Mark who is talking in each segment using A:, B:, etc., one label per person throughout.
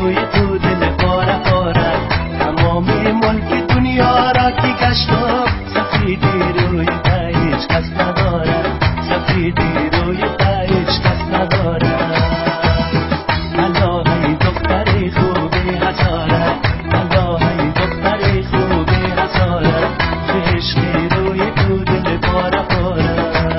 A: روی تو دل پاره پاره، تمام ملک دنیا را که گشتم، سفیدی روی تو هیچ کس نداره، سفیدی روی تو هیچ کس نداره. الهی دختری خوبی هزاره، الهی دختری خوبی هزاره، که عشقی روی تو دل پاره پاره.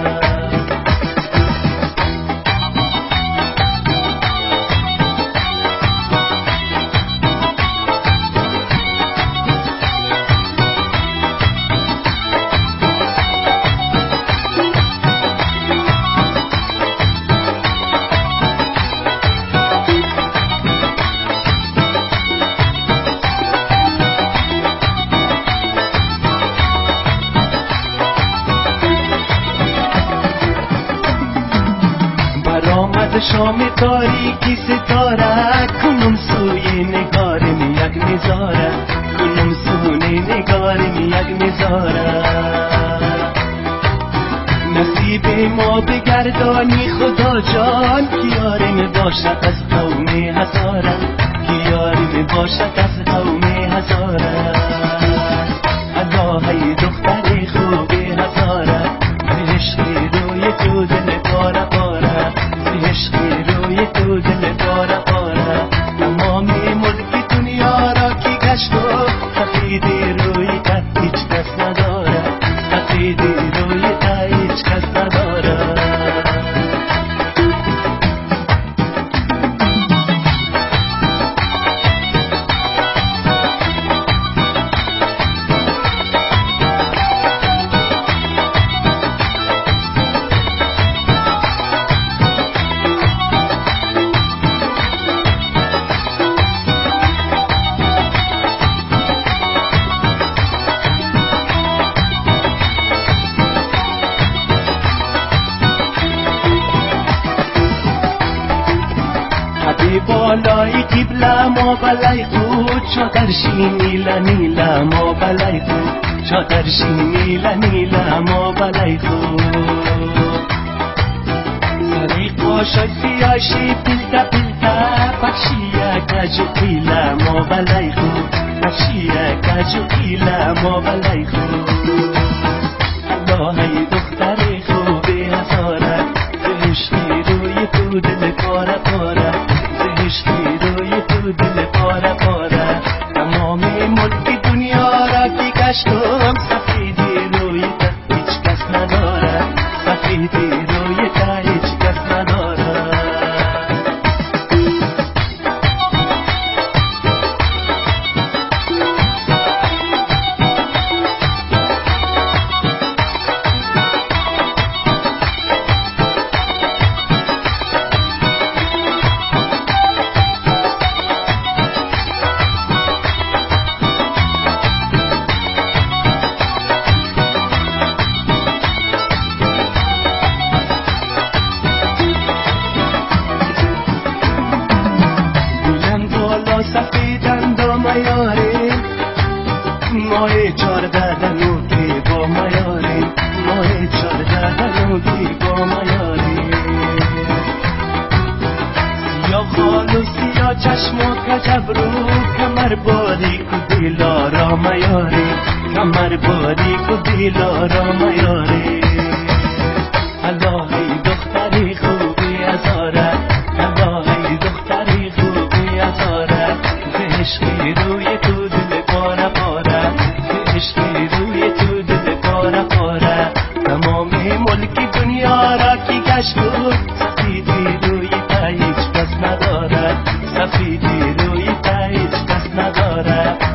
A: برآمد شام تاریکی ستاره، کنم سوی نگارم یک نظاره، کنم سوی نگارم یک نظاره. نصیب ما بگردانی خدا جان، که یارم باشد از قوم هزاره، که یارم باشد از قوم هزاره. الهی دختری خوبی هزاره، به عشقی روی تو دل پاره پاره، به عشقی روی تو دل پاره پاره. تمام ملک دنیا را که گشتم، سفیدی روی تو هیچ کس نداره، سفیدی روی تو هیچ کس نداره. بالای قبله ما بلای خود، چادرشی نیله نیله ما بلای خود، چادرشی نیله نیله ما بلای خود. سری قاشای سیاشی پیلته پیلته، بخشیه کجو پیله ما بلای خود، بخشیه کجو پیله ما بلای خود. الهی دختری خوبی هزاره، به عشقی روی تو دل پاره پاره، عشقی روی تو دل پاره پاره. تمام ملک دنیا را که گشتم، سفیدی روی تو هیچ کس نداره، سفیدی روی تو هیچ کس نداره. سفیدند و میاریم، ماه 14 دنوکی با میاریم، ماه 14 دنوکی با میاریم. سیاه خال و سیاه چشم و کجبرو، کمر باریک و دلارا میاریم، کمر باریک و دلارا میاریم. الهی دختری خوبی هزاره، الهی دختری خوبی هزاره، به عشقی روی تو دل پاره پاره، به عشقی روی تو دل پاره پاره. تمام ملک دنیا را که گشتم، سفیدی روی تو هیچ کس نداره، سفیدی روی تو هیچ کس نداره.